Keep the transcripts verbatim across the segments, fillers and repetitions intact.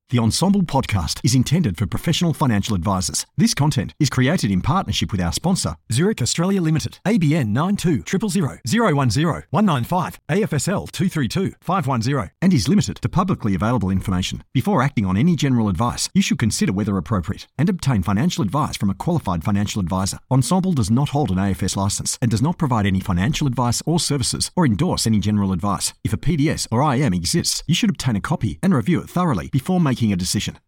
The Ensemble podcast is intended for professional financial advisors. This content is created in partnership with our sponsor, Zurich Australia Limited, A B N nine two zero zero zero zero one zero one nine five, A F S L two three two five one zero, and is limited to publicly available information. Before acting on any general advice, you should consider whether appropriate and obtain financial advice from a qualified financial advisor. Ensemble does not hold an A F S licence and does not provide any financial advice or services or endorse any general advice. If a P D S or I M exists, you should obtain a copy and review it thoroughly before making a decision.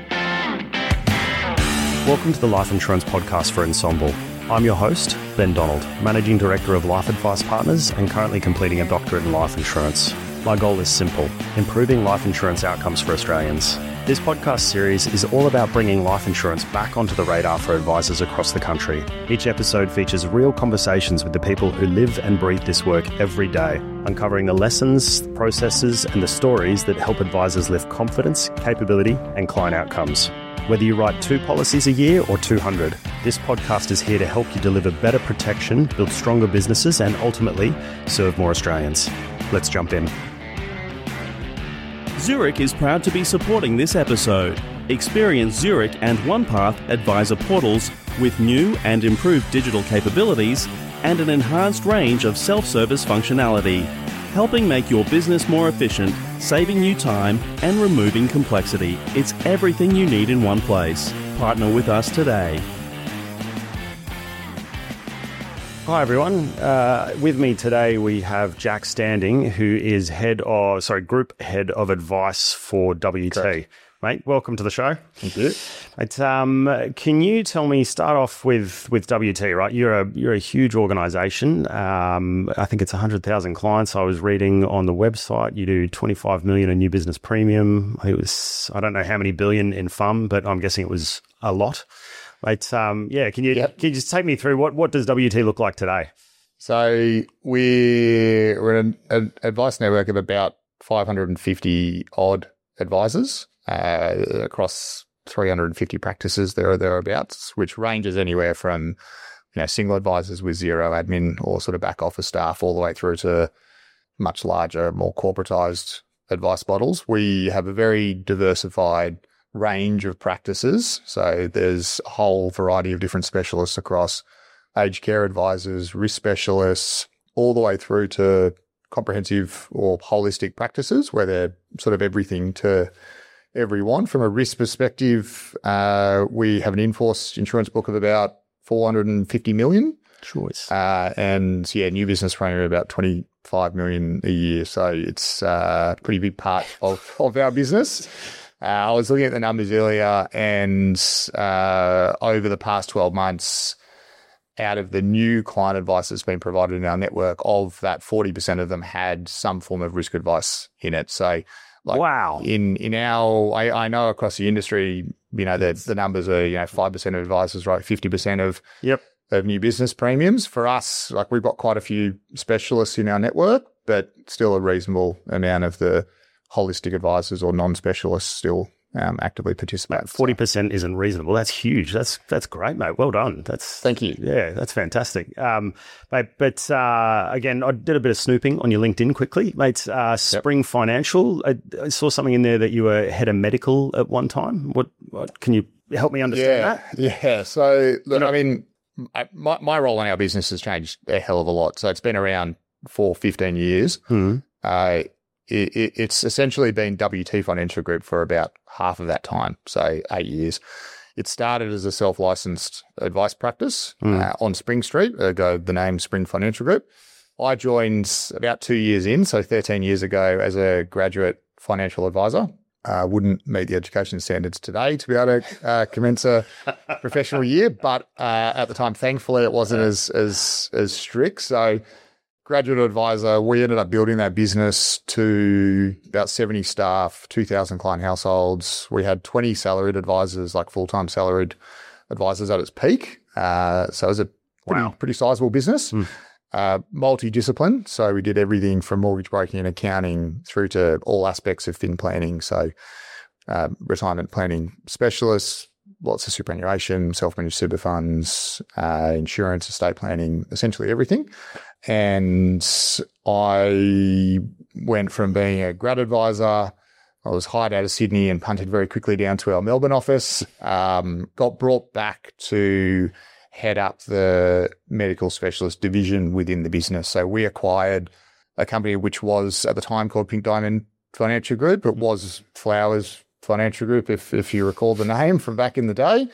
Welcome to the Life Insurance Podcast for Ensemble. I'm your host, Ben Donald, Managing Director of Life Advice Partners and currently completing a doctorate in life insurance. My goal is simple: improving life insurance outcomes for Australians. This podcast series is all about bringing life insurance back onto the radar for advisors across the country. Each episode features real conversations with the people who live and breathe this work every day, uncovering the lessons, processes, and the stories that help advisors lift confidence, capability, and client outcomes. Whether you write two policies a year or two hundred, this podcast is here to help you deliver better protection, build stronger businesses, and ultimately serve more Australians. Let's jump in. Zurich is proud to be supporting this episode. Experience Zurich and OnePath advisor portals with new and improved digital capabilities and an enhanced range of self-service functionality, helping make your business more efficient, saving you time and removing complexity. It's everything you need in one place. Partner with us today. Hi everyone. Uh, with me today we have Jack Standing, who is head of sorry Group Head of Advice for W T. Correct. Mate, welcome to the show. Thank you. Mate, um, can you tell me, start off with, with W T, right? You're a you're a huge organisation. Um, I think it's one hundred thousand clients. I was reading on the website you do twenty-five million in new business premium. It was, I don't know how many billion in F U M, but I'm guessing it was a lot. Mate, um, yeah, can you yep. can you just take me through what, what does W T look like today? So we're, we're an, an advice network of about five hundred fifty odd advisors uh, across three hundred fifty practices there or thereabouts, which ranges anywhere from you know single advisors with zero admin or sort of back office staff all the way through to much larger, more corporatized advice models. We have a very diversified range of practices. So there's a whole variety of different specialists across aged care advisors, risk specialists, all the way through to comprehensive or holistic practices where they're sort of everything to everyone. From a risk perspective, uh, we have an in-force insurance book of about four hundred fifty million. Choice. Uh, and yeah, new business premium about twenty-five million a year. So it's uh, a pretty big part of, of our business. Uh, I was looking at the numbers earlier, and uh, over the past twelve months, out of the new client advice that's been provided in our network, of that, forty percent of them had some form of risk advice in it. So, like, wow. In in our, I, I know across the industry, you know, the the numbers are you know five percent of advisors, right, fifty percent of yep of new business premiums. For us, like we've got quite a few specialists in our network, but still a reasonable amount of the holistic advisors or non-specialists still um, actively participate. forty percent isn't reasonable. That's huge. That's that's great, mate. Well done. That's Thank you. Yeah, that's fantastic. Um, mate, but uh, again, I did a bit of snooping on your LinkedIn quickly, mate. Uh, Spring yep. Financial. I, I saw something in there that you were head of medical at one time. What? What can you help me understand yeah, that? Yeah. So look, I mean, my my role in our business has changed a hell of a lot. So it's been around for fifteen years. Hmm. Uh, It, it, it's essentially been W T Financial Group for about half of that time, so eight years. It started as a self-licensed advice practice mm. uh, on Spring Street, ergo the name Spring Financial Group. I joined about two years in, so thirteen years ago, as a graduate financial advisor. Uh, wouldn't meet the education standards today to be able to uh, commence a professional year, but uh, at the time, thankfully, it wasn't as as as strict. So graduate advisor, we ended up building that business to about seventy staff, two thousand client households. We had twenty salaried advisors, like full-time salaried advisors at its peak. Uh, so it was a pretty, wow. pretty sizable business. Mm. Uh, multidiscipline. So we did everything from mortgage broking and accounting through to all aspects of fin planning. So uh, retirement planning specialists, lots of superannuation, self-managed super funds, uh, insurance, estate planning, essentially everything. And I went from being a grad advisor I was hired out of Sydney and punted very quickly down to our Melbourne office. Um, got brought back to head up the medical specialist division within the business. So we acquired a company which was at the time called Pink Diamond Financial Group. It was Flowers Financial Group, if if you recall the name from back in the day.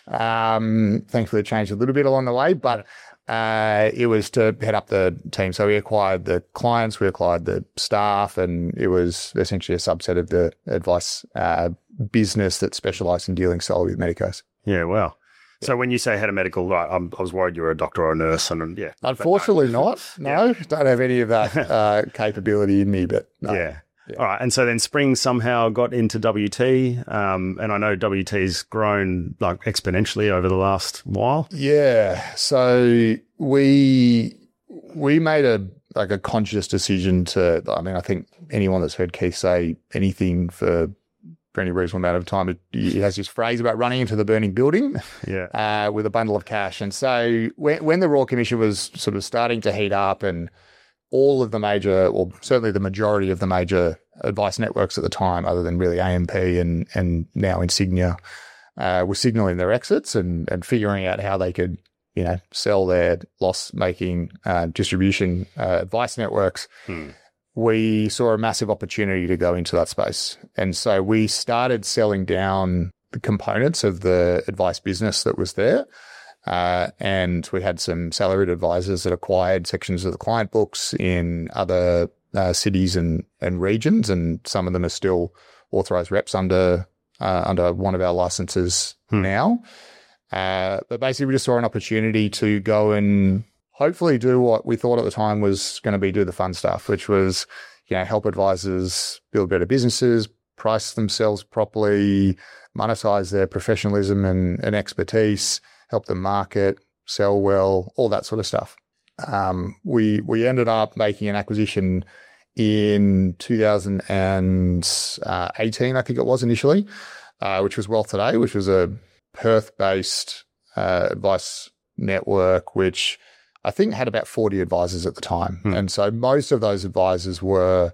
Um, thankfully, it changed a little bit along the way, but uh, it was to head up the team. So we acquired the clients, we acquired the staff, and it was essentially a subset of the advice uh, business that specialised in dealing solely with medicos. Yeah, wow. So when you say head of medical, right, I'm, I was worried you were a doctor or a nurse, and yeah. Unfortunately, no. not. No, yeah. Don't have any of that uh, capability in me, but no. Yeah. Yeah. All right. And so then Spring somehow got into W T, um, and I know W T's grown like exponentially over the last while. Yeah. So we we made a like a conscious decision to. I mean, I think anyone that's heard Keith say anything for for any reasonable amount of time, he has this phrase about running into the burning building, yeah, uh, with a bundle of cash. And so when when the Royal Commission was sort of starting to heat up and all of the major, or certainly the majority of the major advice networks at the time, other than really A M P and and now Insignia, uh, were signalling their exits and and figuring out how they could, you know, sell their loss-making uh, distribution uh, advice networks. Hmm. We saw a massive opportunity to go into that space, and so we started selling down the components of the advice business that was there. Uh, and we had some salaried advisors that acquired sections of the client books in other uh, cities and, and regions, and some of them are still authorised reps under uh, under one of our licenses hmm. now. Uh, but basically, we just saw an opportunity to go and hopefully do what we thought at the time was going to be do the fun stuff, which was, you know, help advisors build better businesses, price themselves properly, monetize their professionalism and, and expertise, help them market, sell well, all that sort of stuff. Um, we we ended up making an acquisition in two thousand eighteen, I think it was initially, uh, which was Wealth Today, which was a Perth-based uh, advice network, which I think had about forty advisors at the time. Hmm. And so most of those advisors were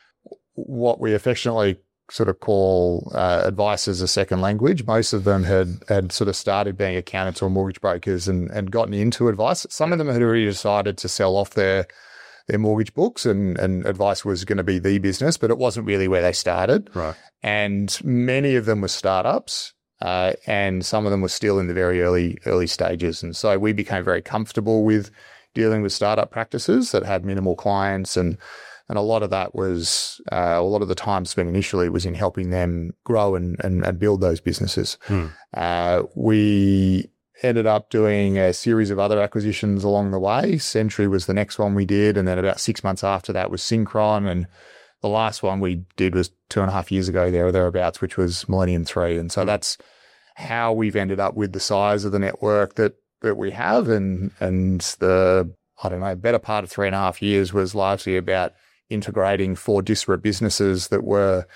what we affectionately sort of call uh, advice as a second language. Most of them had had sort of started being accountants or mortgage brokers and, and gotten into advice. Some of them had already decided to sell off their their mortgage books, and, and advice was going to be the business, but it wasn't really where they started. Right. And many of them were startups, uh, and some of them were still in the very early early stages. And so we became very comfortable with dealing with startup practices that had minimal clients, and And a lot of that was, uh, a lot of the time spent initially was in helping them grow and, and, and build those businesses. Hmm. Uh, we ended up doing a series of other acquisitions along the way. Century was the next one we did. And then about six months after that was Synchron. And the last one we did was two and a half years ago there or thereabouts, which was Millennium three. And so hmm. that's how we've ended up with the size of the network that, that we have. And, and the, I don't know, better part of three and a half years was largely about integrating four disparate businesses that were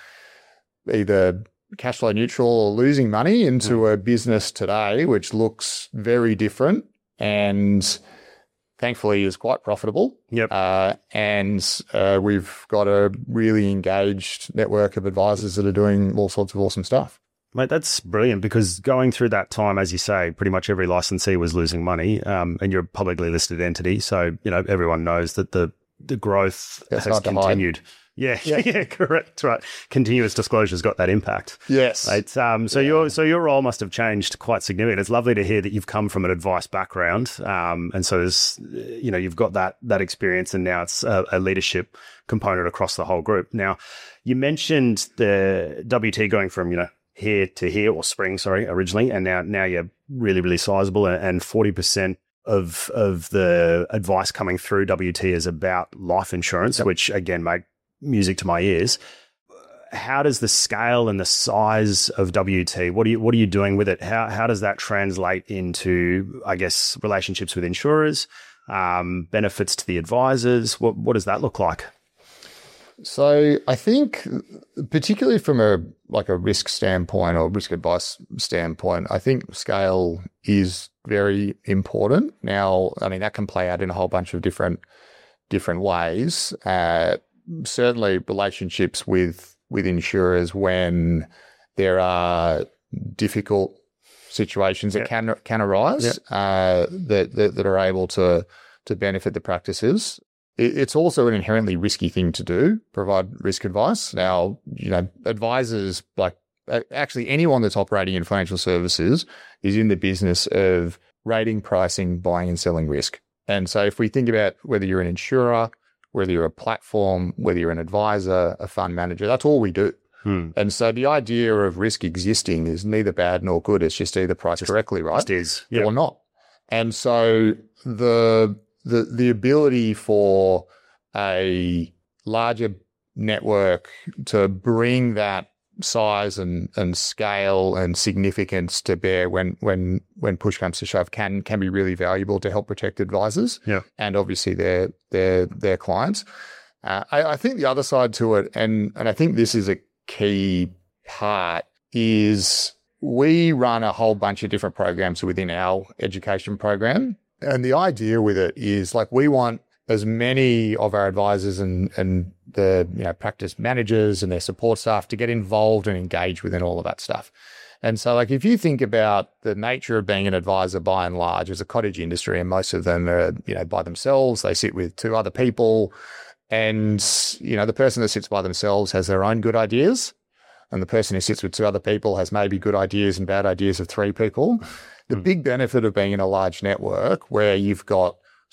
either cash flow neutral or losing money into mm. a business today, which looks very different and thankfully is quite profitable. Yep. Uh, and uh, we've got a really engaged network of advisors that are doing all sorts of awesome stuff. Mate, that's brilliant, because going through that time, as you say, pretty much every licensee was losing money, um, and you're a publicly listed entity. So, you know, everyone knows that the The growth That's has continued. Yeah, yeah, yeah, correct. Right, continuous disclosure's got that impact. Yes, it's um. So yeah. your so your role must have changed quite significantly. It's lovely to hear that you've come from an advice background, um, and so there's, you know, you've got that that experience, and now it's a, a leadership component across the whole group. Now, you mentioned the W T going from, you know, here to here, or Spring, sorry, originally, and now now you're really really sizable, and forty percent. Of of the advice coming through W T is about life insurance, yep. which again, mate, music to my ears. How does the scale and the size of W T? What are you what are you doing with it? How how does that translate into, I guess, relationships with insurers, um, benefits to the advisors? What what does that look like? So I think, particularly from a like a risk standpoint or risk advice standpoint, I think scale is very important. Now, I mean, that can play out in a whole bunch of different different ways. Uh, certainly, relationships with with insurers when there are difficult situations that Yeah. can can arise Yeah. uh, that, that that are able to to benefit the practices. It, it's also an inherently risky thing to do, provide risk advice. Now, you know, advisors, like uh, actually anyone that's operating in financial services is in the business of rating, pricing, buying and selling risk. And so if we think about whether you're an insurer, whether you're a platform, whether you're an advisor, a fund manager, that's all we do. Hmm. And so the idea of risk existing is neither bad nor good. It's just either priced correctly, right? Just is. Yeah. Or not. And so the the the ability for a larger network to bring that size and, and scale and significance to bear when when when push comes to shove can can be really valuable to help protect advisors Yeah. and obviously their their their clients. Uh, I, I think the other side to it, and and I think this is a key part, is we run a whole bunch of different programs within our education program. And the idea with it is like we want as many of our advisors and, and the you know practice managers and their support staff to get involved and engage within all of that stuff. And so like if you think about the nature of being an advisor by and large as a cottage industry, and most of them are, you know, by themselves, they sit with two other people. And, you know, the person that sits by themselves has their own good ideas. And the person who sits with two other people has maybe good ideas and bad ideas of three people. The mm. big benefit of being in a large network where you've got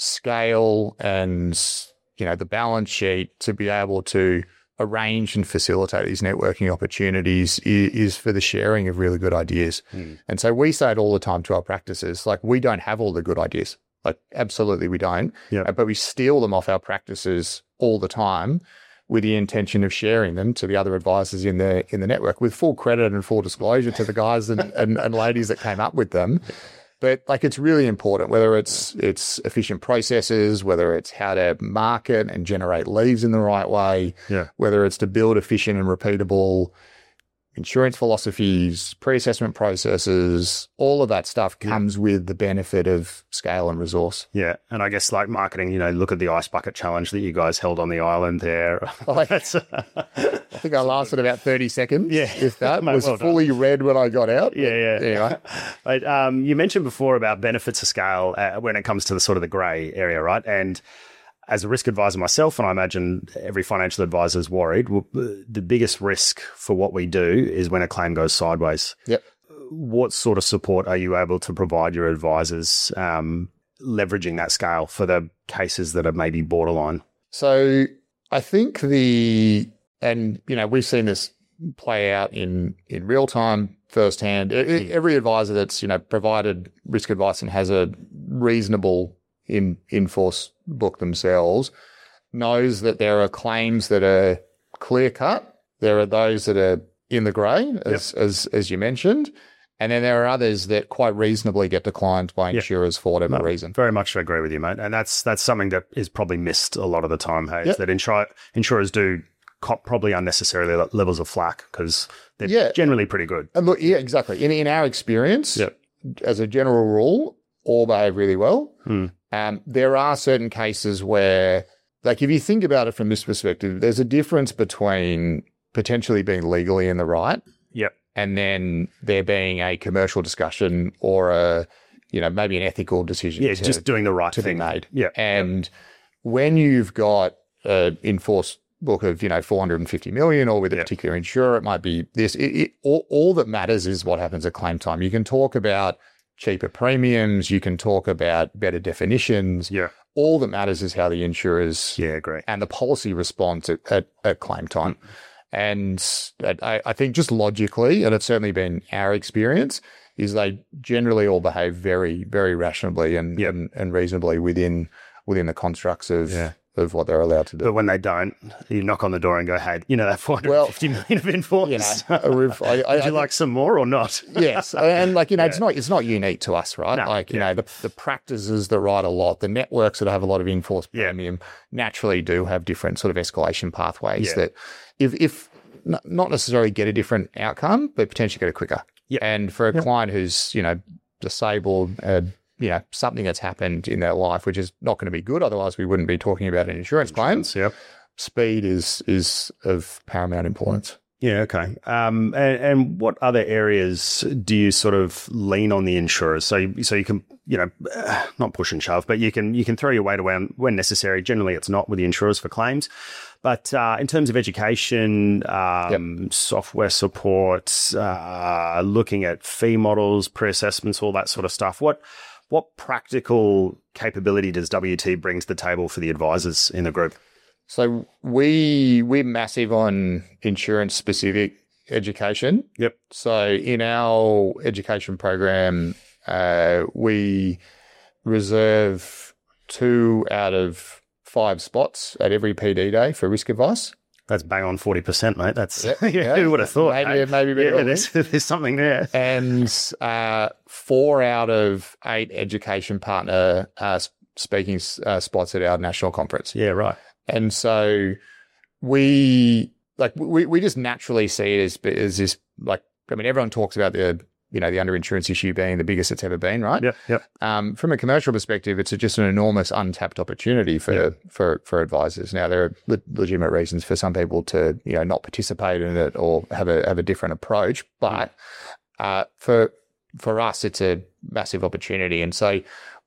scale and, you know, the balance sheet to be able to arrange and facilitate these networking opportunities is, is for the sharing of really good ideas. Mm. And so we say it all the time to our practices, like we don't have all the good ideas. Like absolutely we don't, yeah. but we steal them off our practices all the time with the intention of sharing them to the other advisors in the in the network with full credit and full disclosure to the guys and, and, and ladies that came up with them. But like it's really important, whether it's it's efficient processes, whether it's how to market and generate leads in the right way, yeah. whether it's to build efficient and repeatable insurance philosophies, pre-assessment processes, all of that stuff comes yeah. with the benefit of scale and resource. Yeah. And I guess like marketing, you know, look at the ice bucket challenge that you guys held on the island there. Like, I think I lasted about thirty seconds. Yeah. If that Mate, was well fully red when I got out. Yeah, yeah. Anyway. But, um, you mentioned before about benefits of scale uh, when it comes to the sort of the grey area, right? And as a risk advisor myself, and I imagine every financial advisor is worried, the biggest risk for what we do is when a claim goes sideways. Yep. What sort of support are you able to provide your advisors um, leveraging that scale for the cases that are maybe borderline? So I think the, and, you know, we've seen this play out in, in real time firsthand. Every advisor that's, you know, provided risk advice and has a reasonable in in-force book themselves knows that there are claims that are clear-cut. There are those that are in the grey, as, yep. as as you mentioned. And then there are others that quite reasonably get declined by insurers yep. for whatever no, reason. Very much agree with you, mate. And that's that's something that is probably missed a lot of the time, hey, yep. that insur- insurers do cop probably unnecessarily levels of flack because they're yeah. generally pretty good. And look, yeah, exactly. In, in our experience, yep. as a general rule, all behave really well. Hmm. Um, there are certain cases where, like if you think about it from this perspective, there's a difference between potentially being legally in the right yep. and then there being a commercial discussion or a, you know, maybe an ethical decision. Yeah, to, just doing the right to thing. be made. Yeah. And yep. when you've got an enforced book of, you know, four hundred fifty million or with a yep. particular insurer, it might be this. It, it, all, all that matters is what happens at claim time. You can talk about cheaper premiums, you can talk about better definitions. Yeah. All that matters is how the insurers yeah, great. and the policy responds at, at, at claim time. Mm. And I, I think just logically, and it's certainly been our experience, is they generally all behave very, very rationally and, yep. and, and reasonably within within the constructs of yeah. of what they're allowed to do. But when they don't, you knock on the door and go, hey, you know, that four hundred fifty well, million of inforce. You know, I, I, Would you I, like some more or not? Yes. And like, you know, yeah. it's not it's not unique to us, right? No, like, you yeah. know, the, the practices that write a lot, the networks that have a lot of enforced premium yeah. naturally do have different sort of escalation pathways yeah. that if, if not necessarily get a different outcome, but potentially get it quicker. Yeah. And for a yeah. client who's, you know, disabled, uh, you know, something that's happened in their life, which is not going to be good. Otherwise, we wouldn't be talking about an insurance, insurance claim. Yep. Speed is is of paramount importance. Yeah, okay. Um, and, and what other areas do you sort of lean on the insurers? So, you, so you can, you know, uh, not push and shove, but you can you can throw your weight around when necessary. Generally, it's not with the insurers for claims. But uh, in terms of education, um, yep. software support, uh, looking at fee models, pre-assessments, all that sort of stuff, what what practical capability does W T bring to the table for the advisors in the group? So we, we're massive on insurance-specific education. Yep. So in our education program, uh, we reserve two out of five spots at every P D day for risk advice. That's bang on forty percent, mate. That's yep, yeah, yeah. Who would have thought? Maybe, eh? maybe a bit yeah, early. there's, there's something there. And uh, four out of eight education partner uh, speaking uh, spots at our national conference. Yeah, right. And so we like we, we just naturally see it as as this like I mean everyone talks about the you know the underinsurance issue being the biggest it's ever been, right? Yeah, yeah. Um, from a commercial perspective, it's a, just an enormous untapped opportunity for yep. for for advisors. Now there are le- legitimate reasons for some people to you know not participate in it or have a have a different approach, but uh, for for us, it's a massive opportunity, and so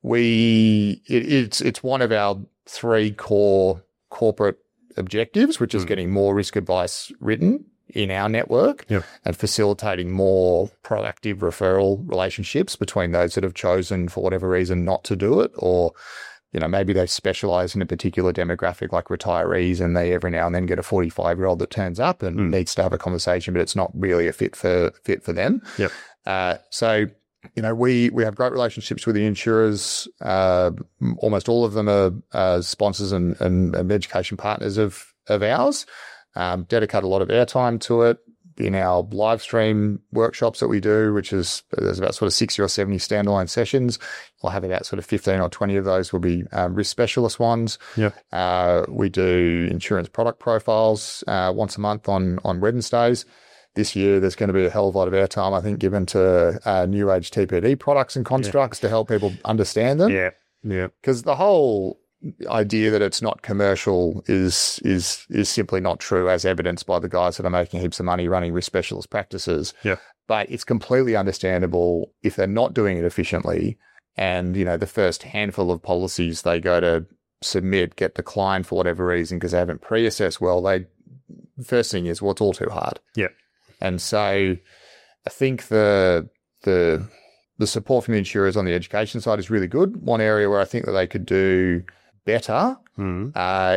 we it, it's it's one of our three core corporate objectives, which is mm. getting more risk advice written in our network yep. and facilitating more proactive referral relationships between those that have chosen for whatever reason not to do it, or, you know, maybe they specialize in a particular demographic like retirees and they every now and then get a forty-five year old that turns up and mm. needs to have a conversation, but it's not really a fit for, fit for them. Yep. Uh, so, you know, we, we have great relationships with the insurers. Uh, almost all of them are uh, sponsors and, and, and education partners of, of ours. Um, dedicate a lot of airtime to it in our live stream workshops that we do, which is there's about sort of sixty or seventy standalone sessions. We'll have about sort of fifteen or twenty of those will be um, risk specialist ones. Yeah. Uh, we do insurance product profiles uh, once a month on on Wednesdays. This year, there's going to be a hell of a lot of airtime, I think, given to uh, new age T P D products and constructs yeah. to help people understand them. Yeah, yeah. Because the whole idea that it's not commercial is is is simply not true, as evidenced by the guys that are making heaps of money running risk specialist practices. Yeah. But it's completely understandable if they're not doing it efficiently, and you know the first handful of policies they go to submit get declined for whatever reason because they haven't pre-assessed well. They the first thing is, well, it's all too hard. Yeah. And so I think the the the support from the insurers on the education side is really good. One area where I think that they could do better mm. uh,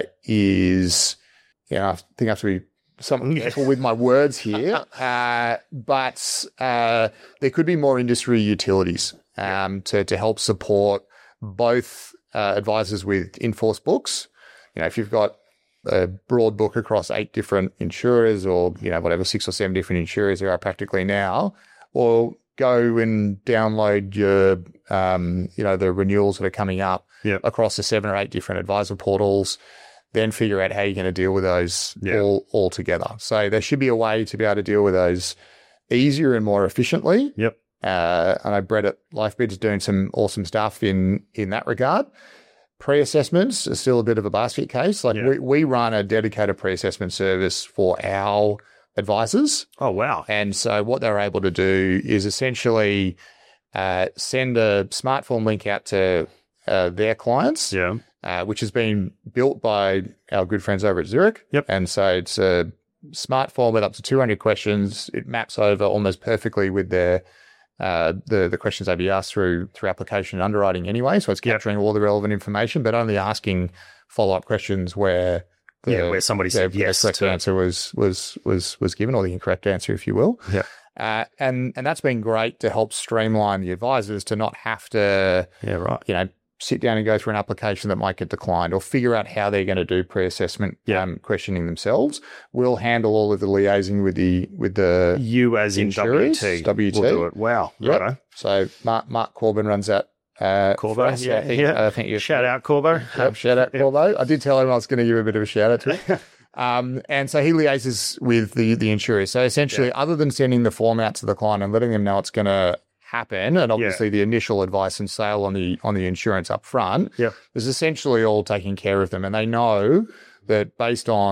is, you know, I think I have to be somewhat careful with my words here, uh, but uh, there could be more industry utilities um, to, to help support both uh, advisors with in-force books. You know, if you've got a broad book across eight different insurers or, you know, whatever, six or seven different insurers there are practically now, or go and download your, um, you know, the renewals that are coming up yep. across the seven or eight different advisor portals, then figure out how you're going to deal with those yep. all, all together. So there should be a way to be able to deal with those easier and more efficiently. Yep. Uh, I know Brett at LifeBridge is doing some awesome stuff in, in that regard. Pre-assessments are still a bit of a basket case. Like yeah. we, we run a dedicated pre-assessment service for our advisors. Oh, wow. And so what they're able to do is essentially uh, send a smartphone link out to uh, their clients, yeah. uh, which has been built by our good friends over at Zurich. Yep. And so it's a smartphone with up to two hundred questions. It maps over almost perfectly with their Uh, the the questions they've been asked through through application and underwriting anyway, so it's capturing yep. all the relevant information, but only asking follow up questions where the, yeah, where somebody said yes, the correct to... answer was was was was given, or the incorrect answer, if you will. Yeah, uh, and and that's been great to help streamline the advisors to not have to yeah right you know sit down and go through an application that might get declined, or figure out how they're going to do pre-assessment yeah. um, questioning themselves. We'll handle all of the liaising with the with the you as in insurers, W T. W T. We'll do it. Wow. Yep. Righto. So Mark Mark Corbin runs that. Uh, Corbo, us, yeah, I think, yeah. I think you shout out Corbo. Yep, shout out yep. Corbo. I did tell him I was going to give a bit of a shout out to him. Um, and so he liaises with the the insurers. So essentially, yeah. other than sending the form out to the client and letting them know it's going to happen, and obviously yeah. the initial advice and sale on the on the insurance up front, yep. is essentially all taking care of them, and they know that based on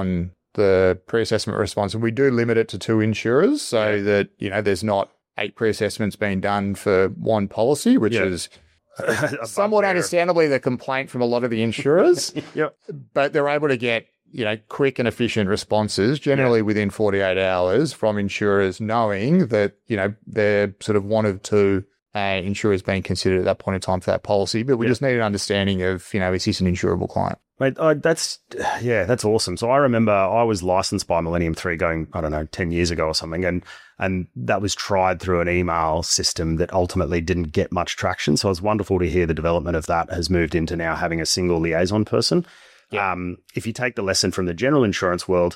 the pre-assessment response, and we do limit it to two insurers so yeah. that, you know, there's not eight pre-assessments being done for one policy, which yeah. is somewhat understandably the complaint from a lot of the insurers. Yep. But they're able to get, you know, quick and efficient responses, generally yeah. within forty-eight hours from insurers, knowing that, you know, they're sort of one of two uh, insurers being considered at that point in time for that policy. But we yeah. just need an understanding of, you know, is this an insurable client? Mate, uh, that's, yeah, that's awesome. So I remember I was licensed by Millennium three going, I don't know, ten years ago or something. And and that was tried through an email system that ultimately didn't get much traction. So it's wonderful to hear the development of that has moved into now having a single liaison person. Yeah. Um, if you take the lesson from the general insurance world,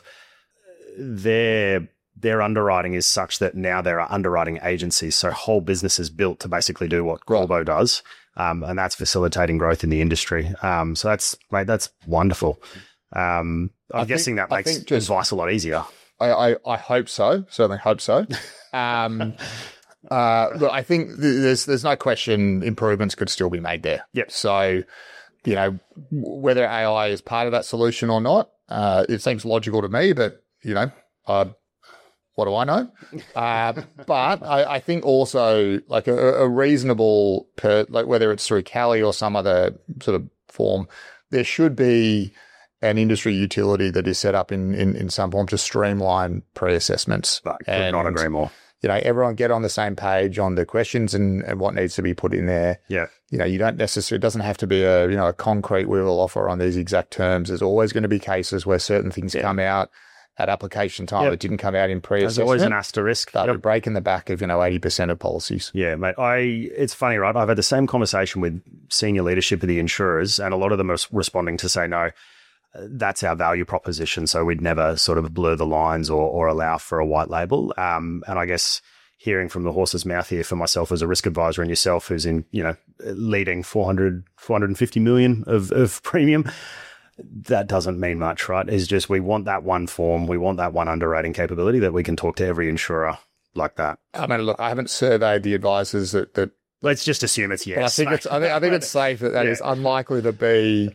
their their underwriting is such that now there are underwriting agencies. So whole business is built to basically do what Corbo right. does. Um, and that's facilitating growth in the industry. Um, so that's, mate, that's wonderful. Um, I'm I guessing think, that makes just, advice a lot easier. I, I, I hope so. Certainly hope so. um, uh, look, I think there's there's no question improvements could still be made there. Yep. So, you know, whether A I is part of that solution or not, uh, it seems logical to me. But you know, uh, what do I know? Uh, but I, I think also like a, a reasonable, per, like whether it's through Cali or some other sort of form, there should be an industry utility that is set up in, in, in some form to streamline pre-assessments. I could not agree more. You know, everyone get on the same page on the questions and, and what needs to be put in there. Yeah. You know, you don't necessarily, it doesn't have to be a, you know, a concrete we will offer on these exact terms. There's always going to be cases where certain things yeah. come out at application time. Yep. It didn't come out in pre-assessment. There's always an asterisk. That would break in the back of, you know, eighty percent of policies. Yeah, mate. I. It's funny, right? I've had the same conversation with senior leadership of the insurers, and a lot of them are responding to say, no, that's our value proposition. So we'd never sort of blur the lines or, or allow for a white label. Um, and I guess hearing from the horse's mouth here for myself as a risk advisor and yourself who's in, you know, leading four hundred, four hundred fifty million of, of premium, that doesn't mean much, right? It's just we want that one form, we want that one underwriting capability that we can talk to every insurer like that. I mean, look, I haven't surveyed the advisors that. that Let's just assume it's yes. But I think it's. I think, I think it's safe that that yeah. is unlikely to be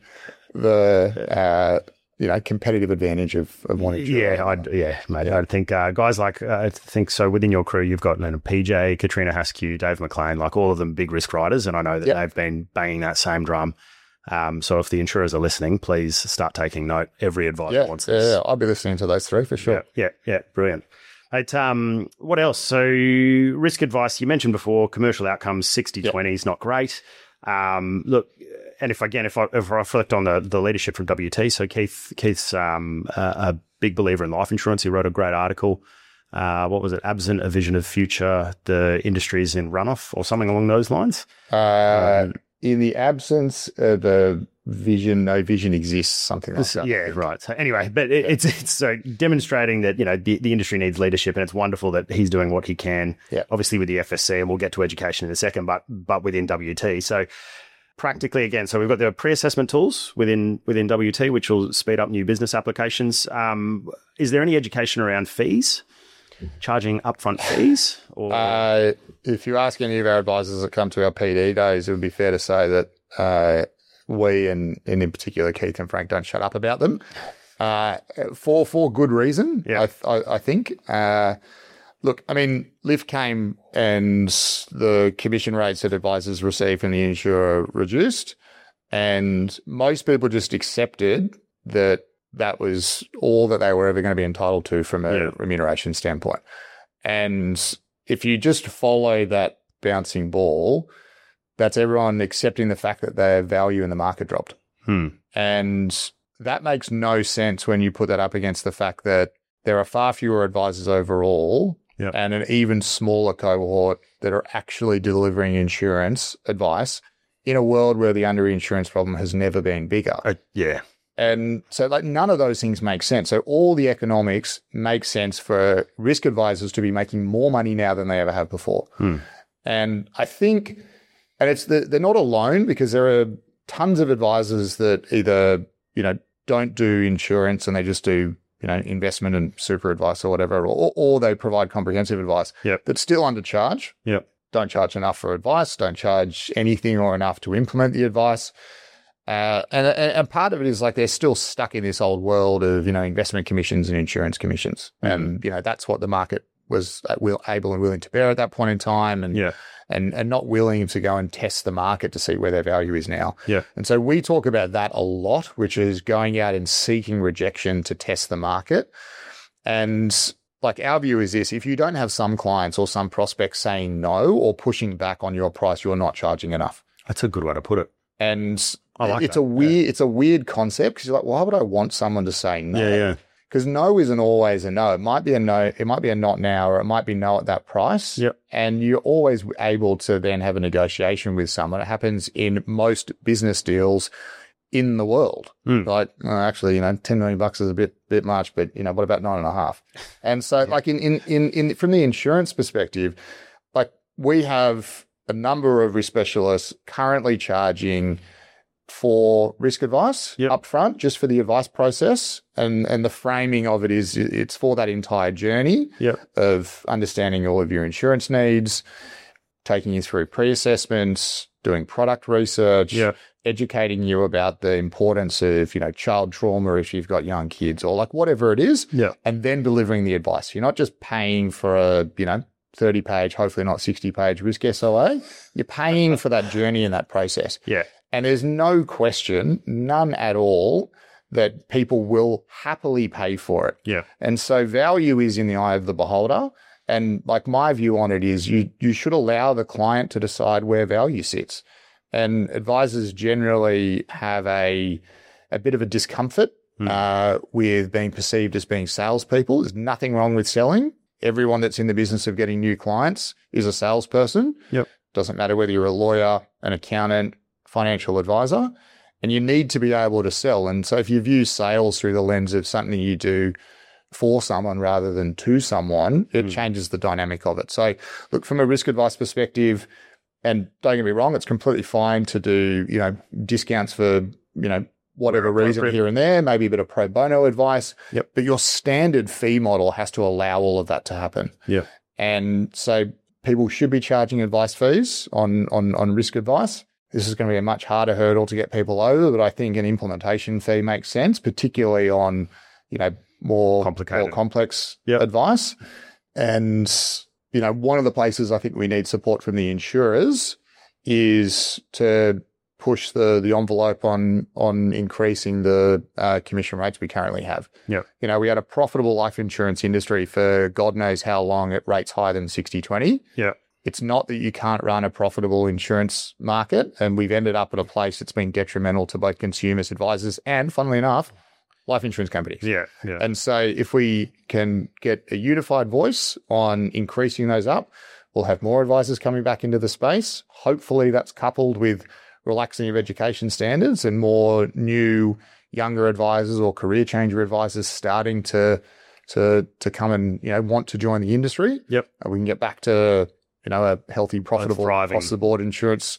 the uh, you know competitive advantage of, of one insurer. Yeah, I'd, yeah, mate. I think uh, guys like uh, I think so within your crew, you've got you know, P J, Katrina Haskew, Dave McLean, like all of them big risk riders, and I know that yep. they've been banging that same drum. Um, so if the insurers are listening, please start taking note. Every advisor yeah, wants this. Yeah, I'll be listening to those three for sure. Yeah, yeah, yeah brilliant. Right, um, what else? So risk advice, you mentioned before, commercial outcomes, sixty twenty is not great. Um, look, and if again, if I, if I reflect on the, the leadership from W T, so Keith, Keith's um, a, a big believer in life insurance. He wrote a great article. Uh, what was it? Absent a vision of future, the industry is in runoff or something along those lines. Uh, um, in the absence of a vision, no vision exists, something like that. Yeah, right. So anyway, but it, it's it's so demonstrating that, you know, the, the industry needs leadership, and it's wonderful that he's doing what he can, yeah. obviously with the F S C, and we'll get to education in a second, but but within W T. So practically, again, so we've got the pre-assessment tools within within W T, which will speed up new business applications. Um, is there any education around fees? Charging upfront fees? Or uh, if you ask any of our advisors that come to our P D days, it would be fair to say that uh, we, and, and in particular Keith and Frank, don't shut up about them uh, for for good reason, yeah. I, I, I think. Uh, look, I mean, Lift came and the commission rates that advisors received from the insurer reduced, and most people just accepted that that was all that they were ever going to be entitled to from a yeah. remuneration standpoint. And if you just follow that bouncing ball, that's everyone accepting the fact that their value in the market dropped. Hmm. And that makes no sense when you put that up against the fact that there are far fewer advisors overall yep. and an even smaller cohort that are actually delivering insurance advice in a world where the underinsurance problem has never been bigger. Uh, yeah. And so like none of those things make sense. So all the economics make sense for risk advisors to be making more money now than they ever have before. Hmm. And I think, and it's the, they're not alone, because there are tons of advisors that either, you know, don't do insurance and they just do, you know, investment and super advice or whatever, or, or they provide comprehensive advice yep. that still undercharge. Yep. Don't charge enough for advice, don't charge anything or enough to implement the advice. Uh, and, and and part of it is like they're still stuck in this old world of, you know, investment commissions and insurance commissions. Mm. And, you know, that's what the market was able and willing to bear at that point in time. And, yeah. and, and not willing to go and test the market to see where their value is now. Yeah. And so we talk about that a lot, which is going out and seeking rejection to test the market. And like our view is this: if you don't have some clients or some prospects saying no or pushing back on your price, you're not charging enough. That's a good way to put it. And I like it's that. a weird, yeah. it's a weird concept because you're like, why would I want someone to say no? Yeah, yeah. Because no isn't always a no. It might be a no. It might be a not now, or it might be no at that price. Yep. And you're always able to then have a negotiation with someone. It happens in most business deals in the world. Mm. Like, well, actually, you know, ten million bucks is a bit, bit much, but you know, what about nine and a half? And so, yeah. like in, in, in, in, from the insurance perspective, like we have a number of risk specialists currently charging for risk advice yep. up front, just for the advice process. And, and the framing of it is it's for that entire journey yep. of understanding all of your insurance needs, taking you through pre-assessments, doing product research, yep. educating you about the importance of, you know, child trauma if you've got young kids or like whatever it is, yep. and then delivering the advice. You're not just paying for a, you know, thirty page, hopefully not sixty page risk S O A. You're paying for that journey and that process. Yeah. And there's no question, none at all, that people will happily pay for it. Yeah. And so value is in the eye of the beholder. And like my view on it is you you should allow the client to decide where value sits. And advisors generally have a a bit of a discomfort mm. uh, with being perceived as being salespeople. There's nothing wrong with selling. Everyone that's in the business of getting new clients is a salesperson. Yep. Doesn't matter whether you're a lawyer, an accountant, financial advisor, and you need to be able to sell. And so if you view sales through the lens of something you do for someone rather than to someone, it mm. changes the dynamic of it. So look, from a risk advice perspective, and don't get me wrong, it's completely fine to do, you know, discounts for, you know, whatever reason here and there, maybe a bit of pro bono advice. Yep. But your standard fee model has to allow all of that to happen. Yeah. And so people should be charging advice fees on, on, on risk advice. This is going to be a much harder hurdle to get people over, but I think an implementation fee makes sense, particularly on, you know, more, Complicated. more complex yep. advice. And, you know, one of the places I think we need support from the insurers is to push the the envelope on on increasing the uh, commission rates we currently have. Yeah. You know, we had a profitable life insurance industry for God knows how long at rates higher than sixty twenty. Yeah. It's not that you can't run a profitable insurance market, and we've ended up at a place that's been detrimental to both consumers, advisors, and, funnily enough, life insurance companies. Yeah, yeah. And so if we can get a unified voice on increasing those up, we'll have more advisors coming back into the space. Hopefully that's coupled with relaxing of education standards and more new younger advisors or career changer advisors starting to to to come and, you know, want to join the industry. Yep. And we can get back to, you know, a healthy, profitable, across the board insurance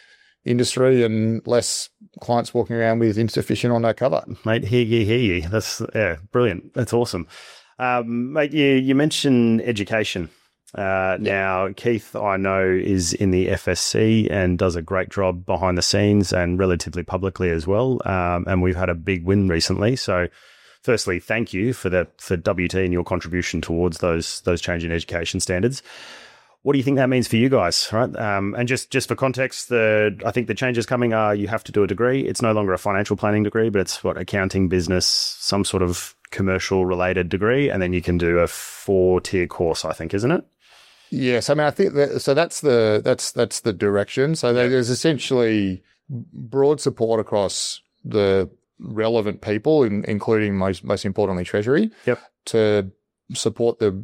industry and less clients walking around with insufficient or no cover. Mate, hear ye, hear ye. That's, yeah, brilliant. That's awesome. Um, mate, you, you mentioned education. Uh, now, Keith, I know, is in the F S C and does a great job behind the scenes and relatively publicly as well. Um, and we've had a big win recently. So firstly, thank you for the, for W T and your contribution towards those, those changing education standards. What do you think that means for you guys, right? Um, and just, just for context, the I think the changes coming are you have to do a degree. It's no longer a financial planning degree, but it's what, accounting, business, some sort of commercial related degree. And then you can do a four tier course, I think, isn't it? Yes, I mean, I think that, so. That's the that's that's the direction. So Yeah. there's essentially broad support across the relevant people, in, including most most importantly Treasury, Yep. to support the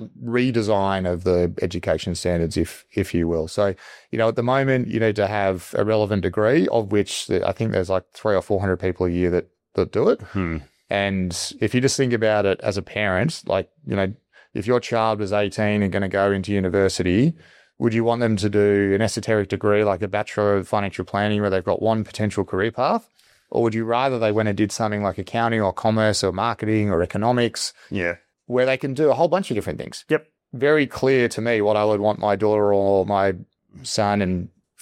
redesign of the education standards, if if you will. So, you know, at the moment, you need to have a relevant degree, of which the, I think there's like three or four hundred people a year that that do it. Hmm. And if you just think about it as a parent, like, you know, if your child was eighteen and going to go into university, would you want them to do an esoteric degree like a Bachelor of Financial Planning where they've got one potential career path? Or would you rather they went and did something like accounting or commerce or marketing or economics, Yeah. where they can do a whole bunch of different things? Yep. Very clear to me what I would want my daughter or my son and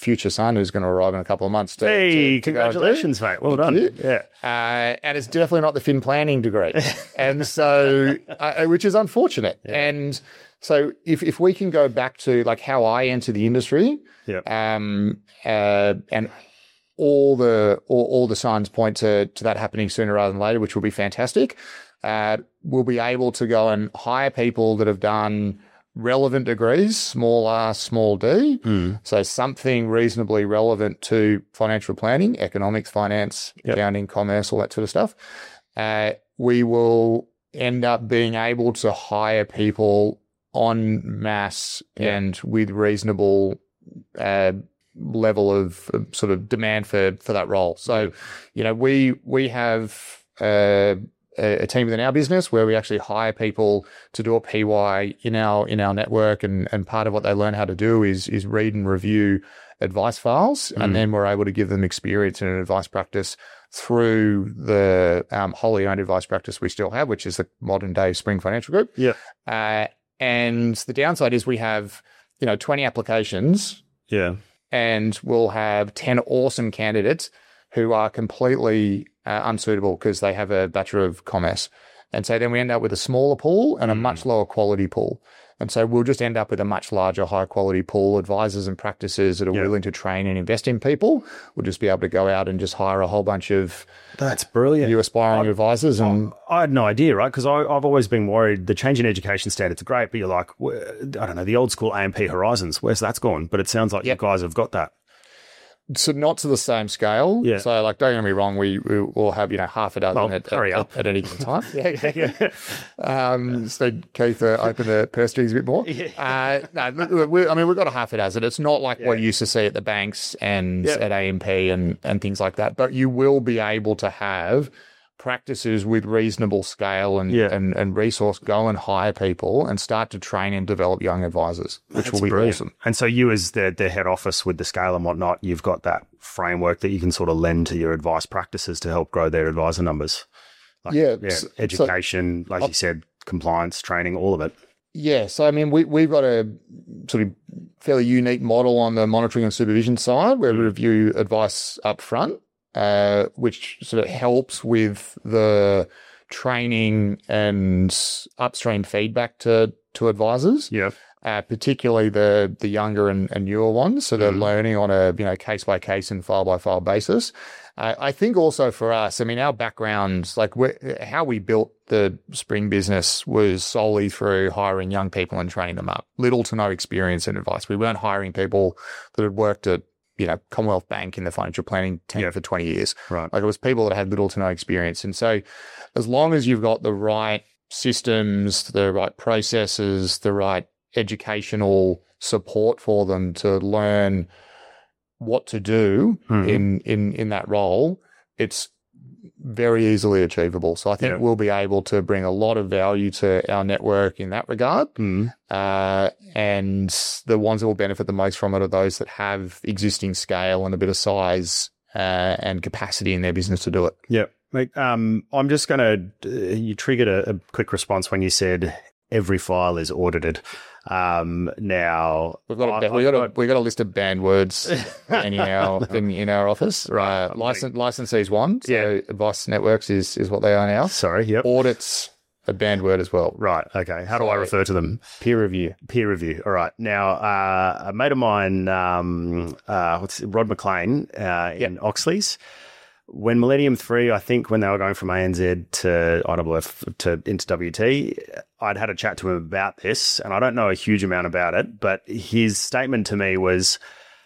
future son who's going to arrive in a couple of months. To, hey, to, to congratulations, mate. Well done. you. Yeah. Uh, and it's definitely not the fin planning degree. and so, uh, which is unfortunate. Yeah. And so if, if we can go back to like how I entered the industry, yeah. um, uh, and all the, all, all the signs point to, to that happening sooner rather than later, which will be fantastic. Uh, we'll be able to go and hire people that have done relevant degrees, small r, small d. Mm. So something reasonably relevant to financial planning, economics, finance, yep. accounting, commerce, all that sort of stuff. Uh, we will end up being able to hire people en masse yep. and with reasonable uh, level of uh, sort of demand for, for that role. So, you know, we, we have, uh, a team within our business where we actually hire people to do a P Y in our in our network, and, and part of what they learn how to do is is read and review advice files, mm. and then we're able to give them experience in an advice practice through the um, wholly owned advice practice we still have, which is the modern day Spring Financial Group. Yeah, uh, and the downside is we have you know twenty applications. Yeah, and we'll have ten awesome candidates who are completely uh, unsuitable because they have a Bachelor of Commerce. And so then we end up with a smaller pool and a much lower quality pool. And so we'll just end up with a much larger, high quality pool, advisors and practices that are yeah. willing to train and invest in people. We'll just be able to go out and just hire a whole bunch of That's brilliant. new aspiring I, advisors. And I, I had no idea, right? Because I've always been worried the change in education standards are great, but you're like, I don't know, the old school A M P Horizons, where's that's gone? But it sounds like yep. you guys have got that. So not to the same scale. Yeah. So like, don't get me wrong, we, we will have, you know, half a dozen well, at, hurry at, up. at any given time. yeah, yeah, yeah. Um, so Keith, uh, open the purse strings a bit more. Yeah. Uh, no, we, I mean, we've got a half a dozen. It's not like yeah. what you used to see at the banks and yeah. at A M P and, and things like that. But you will be able to have practices with reasonable scale and, yeah. and, and resource go and hire people and start to train and develop young advisors, which That's will be brilliant. awesome. And so you as the, the head office with the scale and whatnot, you've got that framework that you can sort of lend to your advice practices to help grow their advisor numbers. Like, yeah. yeah. So, Education, like I'll, you said, compliance, training, all of it. Yeah. So, I mean, we, we've got a sort of fairly unique model on the monitoring and supervision side where we review advice up front. Uh, which sort of helps with the training and upstream feedback to, to advisors. Yeah. Uh, particularly the, the younger and, and newer ones. So they're mm-hmm. learning on a, you know, case by case and file by file basis. Uh, I think also for us, I mean, our backgrounds, like how we built the Spring business was solely through hiring young people and training them up. Little to no experience in advice. We weren't hiring people that had worked at, you know, Commonwealth Bank in the financial planning team yeah. for twenty years. Right. Like it was people that had little to no experience. And so as long as you've got the right systems, the right processes, the right educational support for them to learn what to do mm-hmm. in, in, in that role, it's very easily achievable. So I think yeah. we'll be able to bring a lot of value to our network in that regard. Mm. Uh, and the ones that will benefit the most from it are those that have existing scale and a bit of size uh, and capacity in their business to do it. Yeah. Like, um, I'm just going to, uh, you triggered a, a quick response when you said every file is audited. Um, now we've got a, I, we've got a, we've got a list of banned words in our in, in our office. Right, uh, license licensees one. So yeah. Advice Networks is is what they are now. Sorry. Yep. Audits a banned word as well. Right. Okay. How do so, I refer to them? Peer review. Peer review. All right. Now, uh, a mate of mine, um, uh, what's it, Rod McLean, uh, in yep. Oxley's. When Millennium three, I think when they were going from A N Z to I W F to into W T, I'd had a chat to him about this, and I don't know a huge amount about it, but his statement to me was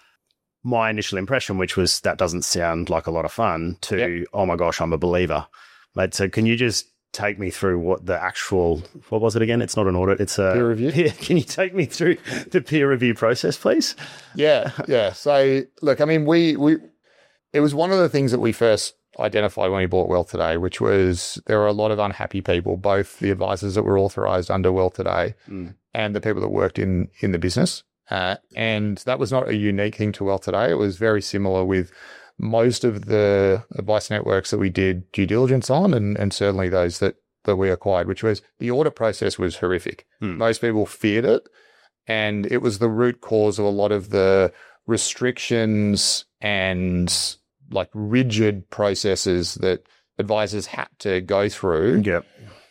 my initial impression, which was that doesn't sound like a lot of fun, to, yep. oh my gosh, I'm a believer. But so can you just take me through what the actual, what was it again? It's not an audit, it's a peer review. Peer, can you take me through the peer review process, please? Yeah, yeah. So look, I mean, we, we, it was one of the things that we first identified when we bought Wealth Today, which was there were a lot of unhappy people, both the advisors that were authorised under Wealth Today mm. and the people that worked in, in the business. Uh, and that was not a unique thing to Wealth Today. It was very similar with most of the advice networks that we did due diligence on, and, and certainly those that, that we acquired, which was the audit process was horrific. Mm. Most people feared it, and it was the root cause of a lot of the restrictions and like rigid processes that advisors had to go through Yep.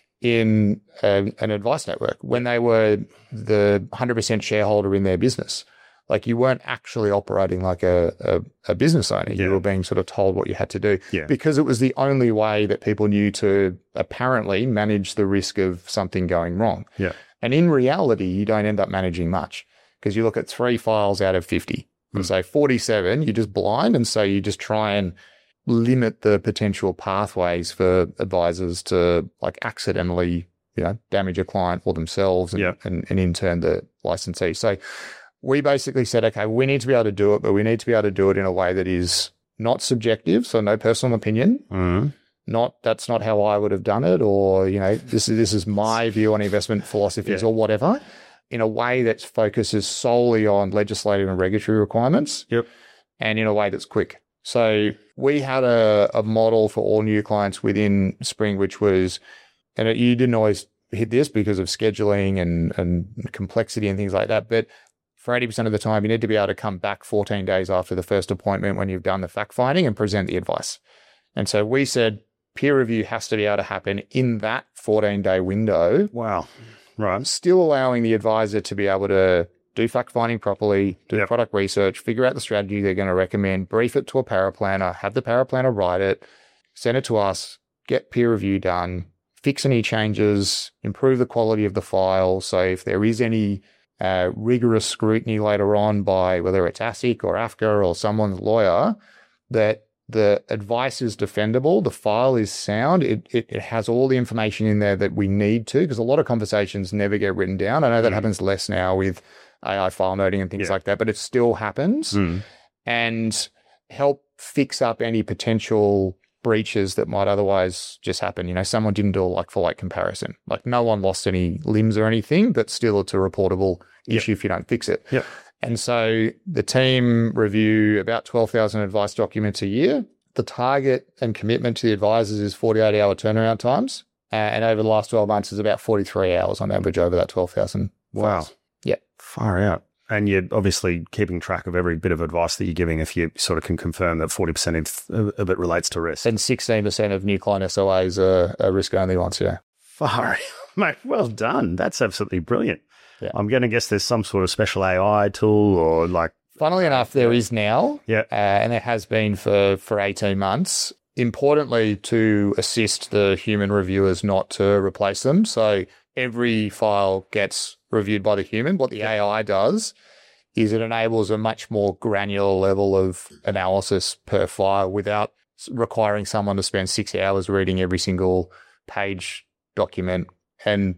in a, an advice network when they were the one hundred percent shareholder in their business. Like you weren't actually operating like a, a, a business owner. Yeah. You were being sort of told what you had to do Yeah. because it was the only way that people knew to apparently manage the risk of something going wrong. Yeah. And in reality, you don't end up managing much because you look at three files out of fifty. And so forty-seven, you're just blind. And so you just try and limit the potential pathways for advisors to like accidentally, you know, damage a client or themselves and, Yeah. and, and in turn the licensee. So we basically said, okay, we need to be able to do it, but we need to be able to do it in a way that is not subjective. So no personal opinion. Mm. Not that's not how I would have done it, or you know, this is this is my view on investment philosophies Yeah. or whatever, in a way that focuses solely on legislative and regulatory requirements. Yep. And in a way that's quick. So we had a, a model for all new clients within Spring, which was, and it, you didn't always hit this because of scheduling and, and complexity and things like that, but for eighty percent of the time, you need to be able to come back fourteen days after the first appointment when you've done the fact finding and present the advice. And so we said peer review has to be able to happen in that fourteen-day window, Wow. Right. still allowing the advisor to be able to do fact finding properly, do Yep. product research, figure out the strategy they're going to recommend, brief it to a paraplanner, have the paraplanner write it, send it to us, get peer review done, fix any changes, improve the quality of the file. So if there is any uh, rigorous scrutiny later on by whether it's ASIC or AFCA or someone's lawyer, that the advice is defendable, the file is sound, it, it, it has all the information in there that we need to, because a lot of conversations never get written down. I know that Mm. happens less now with A I file noting and things Yeah. like that, but it still happens. Mm. And help fix up any potential breaches that might otherwise just happen. You know, someone didn't do a like for like comparison. Like no one lost any limbs or anything, but still it's a reportable Yep. issue if you don't fix it. Yep. And so the team review about twelve thousand advice documents a year. The target and commitment to the advisors is forty-eight hour turnaround times. Uh, and over the last twelve months is about forty-three hours on average over that twelve thousand. Wow. Yeah. Far out. And you're obviously keeping track of every bit of advice that you're giving if you sort of can confirm that forty percent of, of it relates to risk. And sixteen percent of new client S O As are, are risk only ones, yeah. Far out. Mate, well done. That's absolutely brilliant. Yeah. I'm going to guess there's some sort of special A I tool or like, Funnily enough, there is now, yeah. uh, and there has been for, for eighteen months, importantly to assist the human reviewers, not to replace them. So every file gets reviewed by the human. What the A I does is it enables a much more granular level of analysis per file without s- requiring someone to spend six hours reading every single page document. And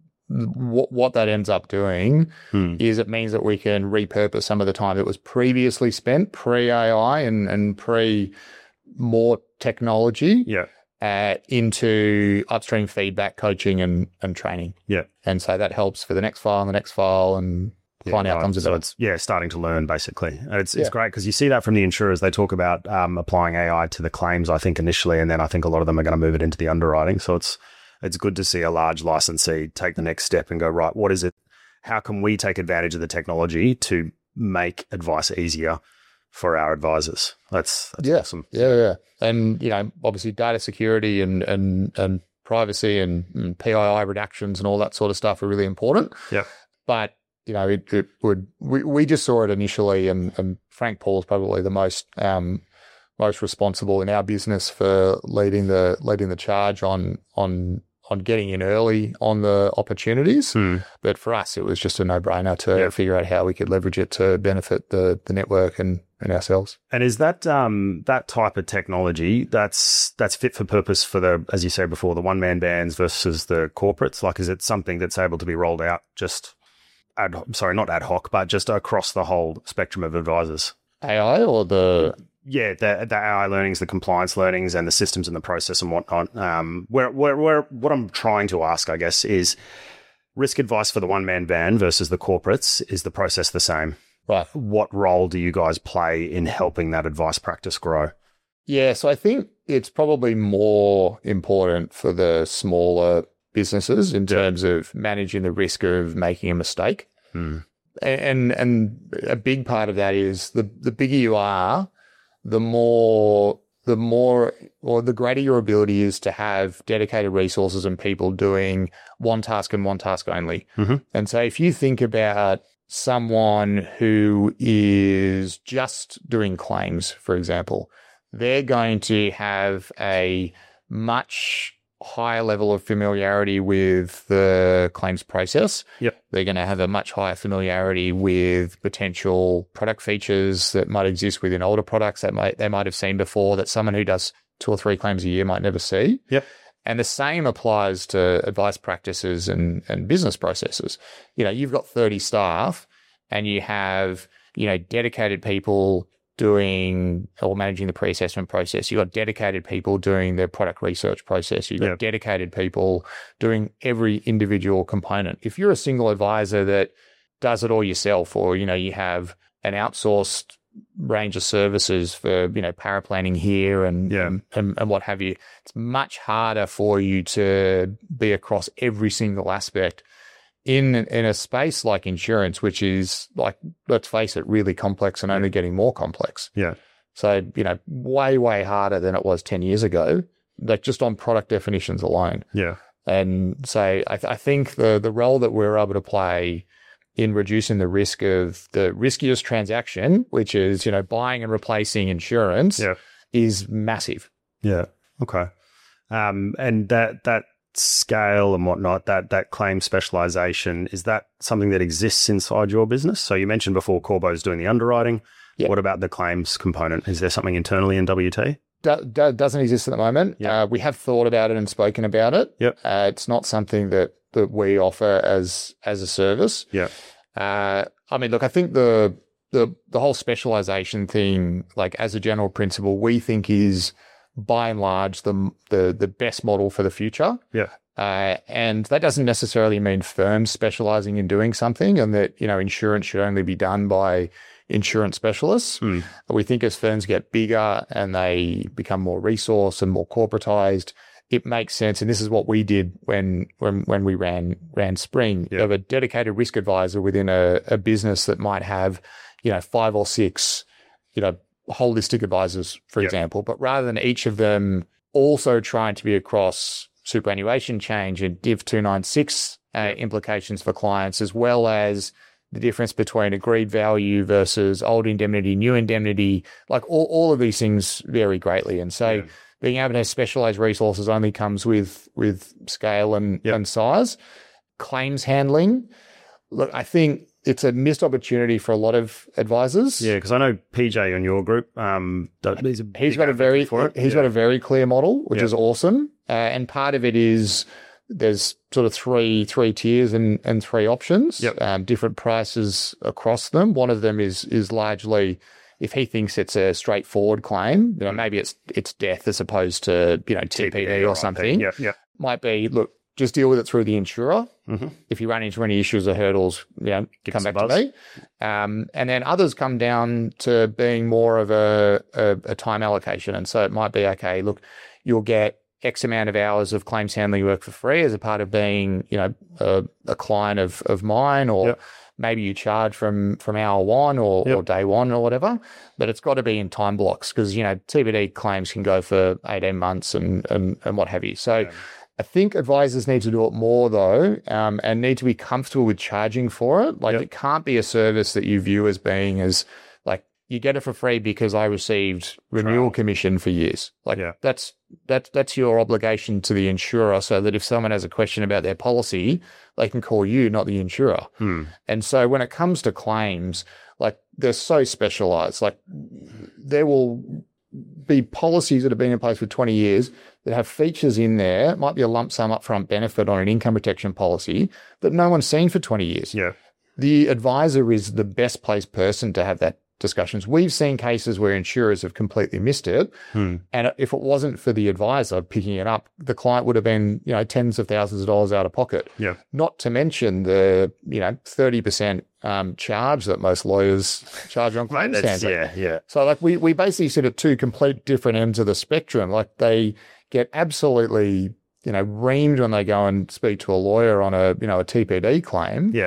what what that ends up doing Hmm. is it means that we can repurpose some of the time that was previously spent pre-A I and, and pre more technology Yeah. uh, into upstream feedback, coaching and, and training. Yeah. And so that helps for the next file and the next file and client Yeah, outcomes. right. are So better. it's, yeah, starting to learn basically. And It's, it's Yeah. great because you see that from the insurers. They talk about um, applying A I to the claims, I think, initially, and then I think a lot of them are going to move it into the underwriting. So it's it's good to see a large licensee take the next step and go, right, what is it? How can we take advantage of the technology to make advice easier for our advisors? That's, that's Yeah. awesome. Yeah, yeah. And, you know, obviously data security and, and, and privacy and, and P I I redactions and all that sort of stuff are really important. Yeah. But, you know, it, it would, we, we just saw it initially and, and Frank Paul is probably the most, um, most responsible in our business for leading the, leading the charge on, on, on getting in early on the opportunities. Hmm. But for us, it was just a no brainer to Yeah. figure out how we could leverage it to benefit the, the network and, and ourselves. And is that um, that type of technology that's that's fit for purpose for the, as you said before, the one man bands versus the corporates? Like, is it something that's able to be rolled out just ad sorry, not ad hoc, but just across the whole spectrum of advisors? A I or the Yeah, the the A I learnings, the compliance learnings, and the systems and the process and whatnot. Um, where where where what I'm trying to ask, I guess, is risk advice for the one man band versus the corporates. Is the process the same? right? What role do you guys play in helping that advice practice grow? Yeah, so I think it's probably more important for the smaller businesses in terms of managing the risk of making a mistake. Hmm. And and a big part of that is the the bigger you are, the more the more or the greater your ability is to have dedicated resources and people doing one task and one task only. Mm-hmm. And so if you think about someone who is just doing claims, for example, they're going to have a much higher level of familiarity with the claims process. Yep. They're going to have a much higher familiarity with potential product features that might exist within older products that might, they might have seen before that someone who does two or three claims a year might never see. Yep. And the same applies to advice practices and, and business processes. You know, you've got thirty staff and you have, you know, dedicated people doing or managing the pre-assessment process. You've got dedicated people doing the product research process. You've got Yep. dedicated people doing every individual component. If you're a single advisor that does it all yourself, or, you know, you have an outsourced range of services for, you know, paraplanning here and, Yeah. and, and, and what have you, it's much harder for you to be across every single aspect in in a space like insurance, which is, like, let's face it, really complex and only getting more complex. Yeah. So, you know, way, way harder than it was ten years ago, like just on product definitions alone. Yeah. And so I, th- I think the the role that we're able to play in reducing the risk of the riskiest transaction, which is, you know, buying and replacing insurance, Yeah. is massive. Yeah. Okay. Um, and that that scale and whatnot, that that claim specialization, is that something that exists inside your business? So you mentioned before Corbo's doing the underwriting. Yeah. What about the claims component? Is there something internally in W T? Do, do, doesn't exist at the moment. Yeah. Uh, we have thought about it and spoken about it. Yep. Uh, it's not something that that we offer as as a service. Yeah. Uh, I mean, look, I think the the the whole specialization thing, like as a general principle, we think is by and large the the the best model for the future. Yeah. Uh, and that doesn't necessarily mean firms specializing in doing something, and that, you know, insurance should only be done by insurance specialists. Mm. We think as firms get bigger and they become more resource and more corporatized, it makes sense. And this is what we did when when when we ran ran Spring. Yeah. You have a dedicated risk advisor within a, a business that might have, you know, five or six, you know, holistic advisors, for Yeah. example. But rather than each of them also trying to be across superannuation change and Div two ninety-six uh, implications for clients, as well as the difference between agreed value versus old indemnity, new indemnity, like all, all of these things vary greatly. And so Yeah. being able to have specialized resources only comes with, with scale and, Yep. and size. Claims handling, look, I think it's a missed opportunity for a lot of advisors. Yeah, because I know P J on your group, um, does- he's, a He's big got a very advocate for it. he's yeah. got a very clear model, which Yeah. is awesome. Uh, and part of it is there's sort of three three tiers and, and three options, Yep. um, different prices across them. One of them is is largely if he thinks it's a straightforward claim, you know, maybe it's it's death as opposed to, you know, T P D or something. Yeah, yeah. Might be, look, just deal with it through the insurer. Mm-hmm. If you run into any issues or hurdles, you know, Give come us a back to buzz. me. Um, and then others come down to being more of a, a, a time allocation. And so it might be, okay, look, you'll get X amount of hours of claims handling work for free as a part of being, you know, a, a client of, of mine, or Yep. maybe you charge from, from hour one or, Yep. or day one or whatever, but it's got to be in time blocks because, you know, T B D claims can go for eighteen months and, and, and what have you. So Yeah. I think advisors need to do it more though, um, and need to be comfortable with charging for it. Like Yep. it can't be a service that you view as being as like, you get it for free because I received renewal Trial. commission for years. Like Yeah. that's, that's, that's your obligation to the insurer, so that if someone has a question about their policy, they can call you, not the insurer. Hmm. And so when it comes to claims, like they're so specialized, like there will be policies that have been in place for twenty years that have features in there. It might be a lump sum upfront benefit on an income protection policy that no one's seen for twenty years. Yeah. The advisor is the best placed person to have that discussions. We've seen cases where insurers have completely missed it. Hmm. And if it wasn't for the advisor picking it up, the client would have been, you know, tens of thousands of dollars out of pocket. Yeah. Not to mention the, you know, thirty percent um, charge that most lawyers charge on claims That's, handling. yeah, yeah. So like we, we basically sit at two complete different ends of the spectrum. Like they get absolutely, you know, reamed when they go and speak to a lawyer on a, you know, a T P D claim. Yeah.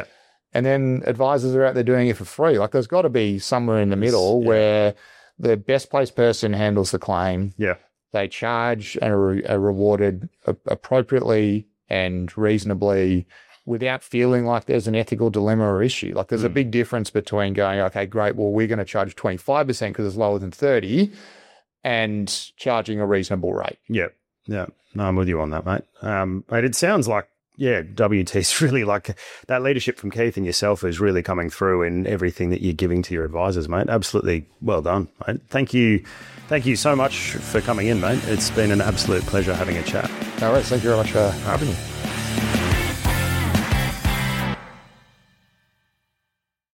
And then advisors are out there doing it for free. Like there's got to be somewhere in the middle yeah. where the best placed person handles the claim. Yeah. They charge and are, re- are rewarded a- appropriately and reasonably without feeling like there's an ethical dilemma or issue. Like there's mm. a big difference between going, okay, great, well, we're going to charge twenty-five percent because it's lower than thirty and charging a reasonable rate. Yeah. Yeah. No, I'm with you on that, mate. Um, mate, it sounds like, yeah, W T's really like that leadership from Keith and yourself is really coming through in everything that you're giving to your advisors, mate. Absolutely well done, mate. Thank you. Thank you so much for coming in, mate. It's been an absolute pleasure having a chat. No worries. Thank you very much for having me.